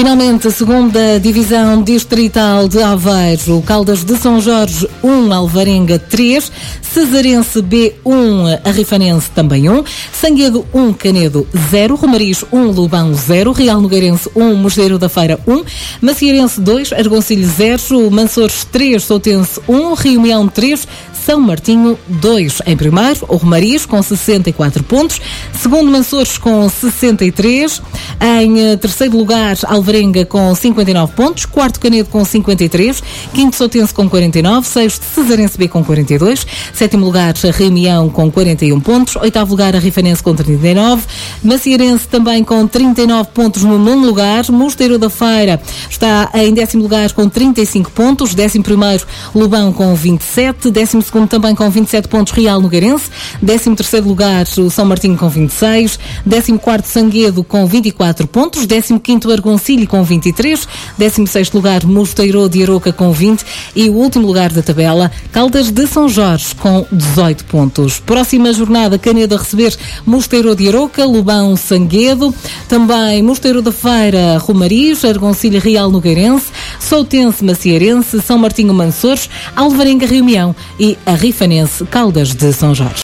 Finalmente, a segunda divisão distrital de Aveiro, Caldas de São Jorge 1, Alvarenga 3, Cesarense B1, Arrifanense também 1, Sanguedo 1, Canedo 0, Romariz 1, Lubão 0, Real Nogueirense 1, Mosteiro da Feira 1, Macierense 2, Argoncilho 0, Mansores 3, Soutense 1, Rio Meão 3, São Martinho 2. Em primeiro, o Romariz com 64 pontos, segundo Mansores com 63, em terceiro lugar Alvarenga com 59 pontos, quarto Canedo com 53, quinto Soutense com 49, sexto Cesarense B com 42, sétimo lugar Rio Meão com 41 pontos, oitavo lugar Arrifanense com 39, Macierense também com 39 pontos no nono lugar, Mosteiro da Feira está em décimo lugar com 35 pontos, décimo primeiro Lubão com 27, décimo segundo também com 27 pontos Real Nogueirense, décimo terceiro lugar o São Martinho com 26, décimo quarto Sanguedo com 24 pontos, décimo quinto Argoncilho com 23, décimo sexto lugar Mosteiro de Aroca com 20 e o último lugar da tabela Caldas de São Jorge com 18 pontos. Próxima jornada, Canedo a receber Mosteiro de Aroca, Lubão Sanguedo, também Mosteiro da Feira Romariz, Argoncilho Real Nogueirense, Soutense Macierense, São Martinho Mansores, Alvarenga Rio Meão e Arrifanense Caldas de São Jorge.